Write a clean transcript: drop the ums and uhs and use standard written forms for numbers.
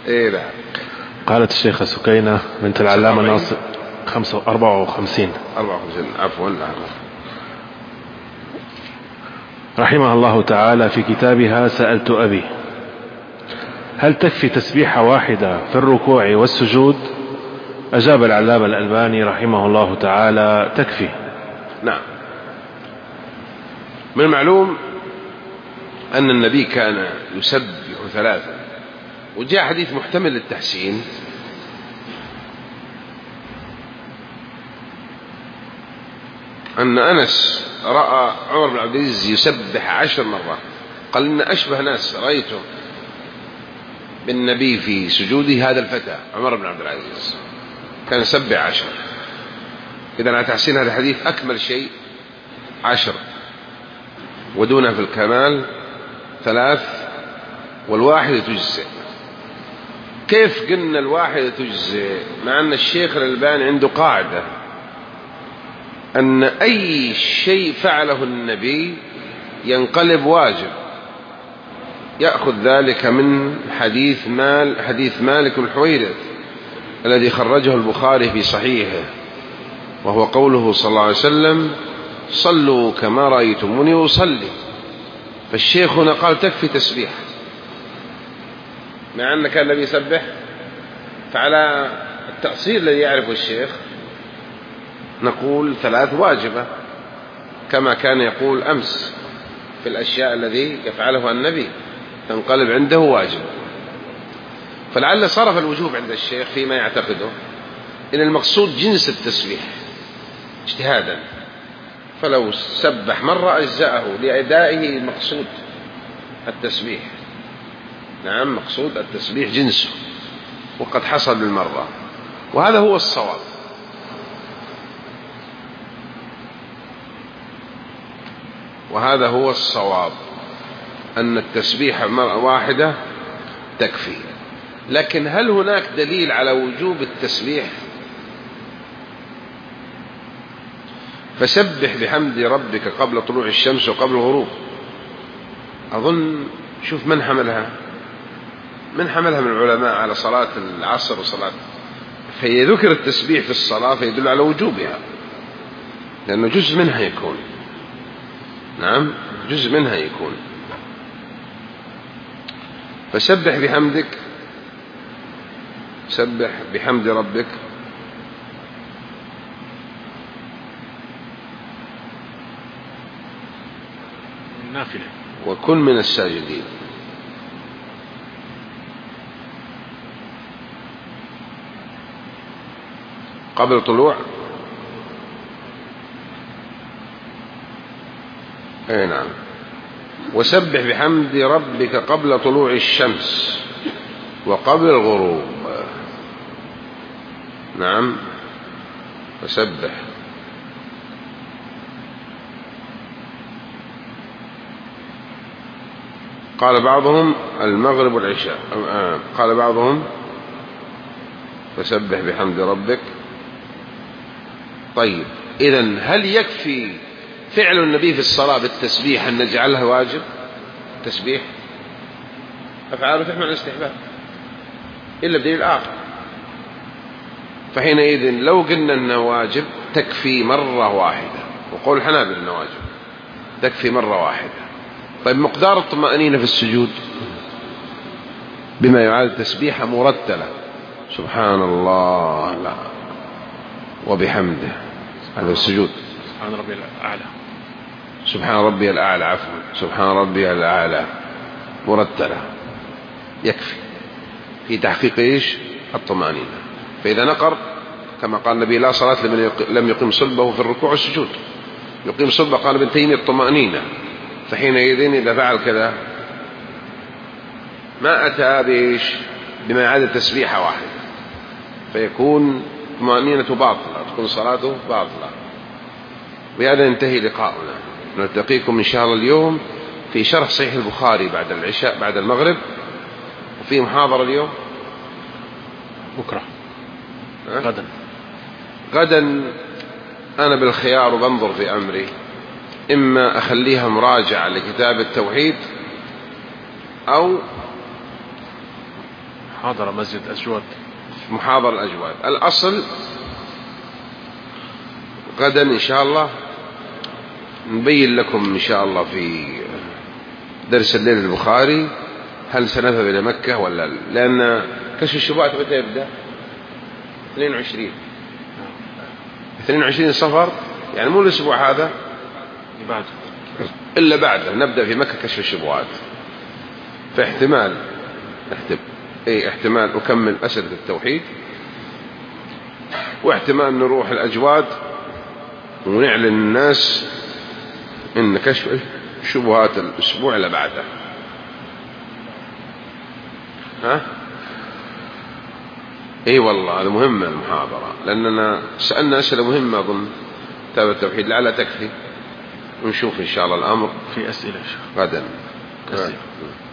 إيه لا. قالت الشيخة سكينة بنت العلامة ناصر 54 عفوا. رحمها الله تعالى في كتابها سألت أبي هل تكفي تسبيحة واحدة في الركوع والسجود؟ أجاب العلامة الألباني رحمه الله تعالى تكفي. نعم. من المعلوم أن النبي كان يسبح 3، وجاء حديث محتمل للتحسين أن أنس رأى عمر بن عبد العزيز يسبح 10 مرات، قال إن أشبه ناس رأيته بالنبي في سجوده هذا الفتى عمر بن عبد العزيز، كان يسبح 10. إذن على تحسين هذا الحديث أكمل شيء 10، ودونه في الكمال 3، والواحدة تجزئ. كيف قلنا الواحدة تجزئ مع أن الشيخ الألباني عنده قاعدة أن أي شيء فعله النبي ينقلب واجب، يأخذ ذلك من حديث مالك بن الحويرث الذي خرجه البخاري في صحيحه، وهو قوله صلى الله عليه وسلم صلوا كما رأيتموني أصلي. فالشيخ هنا قال تكفي تسبيح، مع أن كان النبي يسبح. فعلى التأصيل الذي يعرفه الشيخ نقول 3 واجبة، كما كان يقول أمس في الأشياء الذي يفعلها النبي تنقلب عنده واجب. فلعل صرف الوجوب عند الشيخ فيما يعتقده إن المقصود جنس التسبيح اجتهادا، فلو سبح مرة أجزأه لأدائه مقصود التسبيح. نعم، مقصود التسبيح جنسه، وقد حصل بالمرة، وهذا هو الصواب. وهذا هو الصواب أن التسبيح مرة واحدة تكفي. لكن هل هناك دليل على وجوب التسبيح؟ فسبح بحمد ربك قبل طلوع الشمس وقبل الغروب، أظن شوف من حملها من العلماء على صلاة العصر وصلاة، فيذكر التسبيح في الصلاة فيدل على وجوبها، لأنه جزء منها يكون. نعم، جزء منها يكون. فسبح بحمدك، سبح بحمد ربك النافلة وكن من الساجدين. قبل طلوع أي نعم. وسبح بحمد ربك قبل طلوع الشمس وقبل الغروب. نعم، فسبح. قال بعضهم المغرب والعشاء، قال بعضهم فسبح بحمد ربك. طيب، إذن هل يكفي فعل النبي في الصلاة بالتسبيح أن نجعلها واجب؟ تسبيح أفعاله تحمل الاستحباب إلا بدليل آخر. فحينئذ لو قلنا أنه واجب تكفي مرة واحدة، وقول الحنابلة أنه واجب تكفي مرة واحدة. طيب، مقدار الطمأنينة في السجود بما يعادل تسبيحة مرتلة، سبحان الله لا وبحمده، هذا السجود. سبحان ربي الأعلى، سبحان ربي الأعلى، عفوا، سبحان ربي الأعلى مرتلة يكفي في تحقيق إيش؟ الطمأنينة. فإذا نقر كما قال النبي لا صلاة لمن لم يقيم صلبه في الركوع والسجود. يقيم صلبه قال ابن تيمية الطمأنينة. فحينئذ إذا فعل كذا ما أتى بإيش؟ بما يعادل تسبيحة واحدة، فيكون طمأنينة باطلة، تكون صلاته باطلة. بهذا ينتهي لقاؤنا. نلتقيكم إن شاء الله اليوم في شرح صحيح البخاري بعد العشاء بعد المغرب، وفي محاضرة اليوم بكرة غدا أنا بالخيار وبنظر في أمري، إما أخليها مراجعة لكتاب التوحيد أو محاضرة مسجد أجواد. محاضرة الأجواد. الأصل غدا إن شاء الله نبين لكم إن شاء الله في درس الليل البخاري هل سنذهب إلى مكة ولا لا، لأن كشف الشبهات متى يبدأ؟ 22 صفر، يعني مو الأسبوع هذا إلا بعده نبدأ في مكة كشف الشبهات. فاحتمال احتمال أكمل أسئلة التوحيد، واحتمال نروح الأجواد ونعلن الناس إن كشف الشبهات الأسبوع اللي بعده. اي والله هذا مهمة المحاضرة، لأننا سألنا أسئلة مهمة أظن كتاب التوحيد، لعل تكفي ونشوف إن شاء الله الأمر في أسئلة غدا.